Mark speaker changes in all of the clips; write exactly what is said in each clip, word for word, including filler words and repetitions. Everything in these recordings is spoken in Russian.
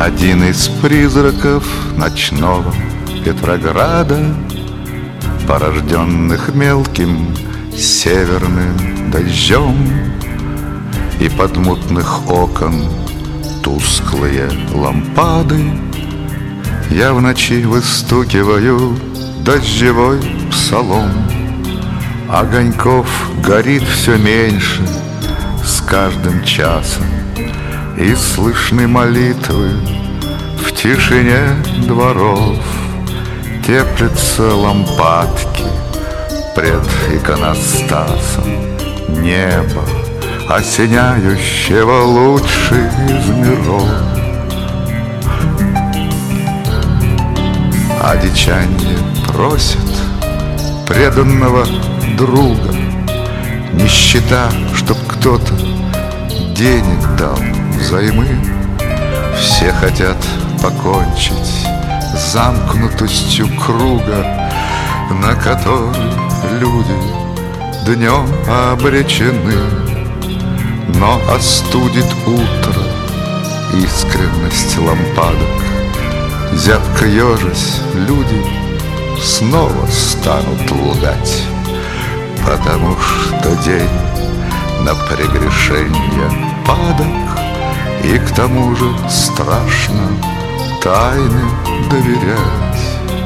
Speaker 1: Один из призраков ночного Петрограда, порожденных мелким северным дождем, и под мутных окон тусклые лампады я в ночи выстукиваю дождевой псалом. Огоньков горит все меньше с каждым часом, и слышны молитвы в тишине дворов. Теплятся лампадки пред иконостасом неба, осеняющего лучший из миров. Одичанье просит преданного друга, нищета, чтоб кто-то денег дал взаймы. Все хотят покончить с замкнутостью круга, на который люди днем обречены. Но остудит утро искренность лампадок. Зябко ежась, люди снова станут лгать, потому что день на прегрешенье падок, и к тому же страшно тайны доверять.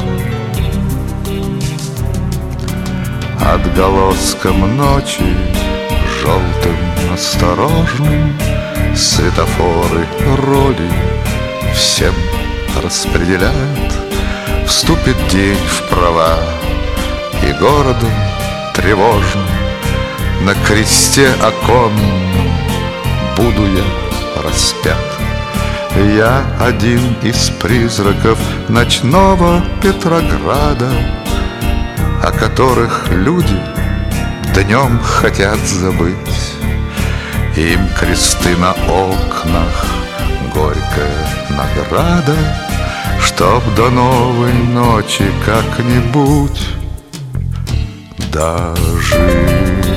Speaker 1: Отголоском ночи желтым осторожным светофоры роли всем распределяют. Вступит день в права, и городом тревожным на кресте оконном буду я распят. Я один из призраков ночного Петрограда, о которых люди днем хотят забыть. Им кресты на окнах горькая награда, чтоб до новой ночи как-нибудь дожить.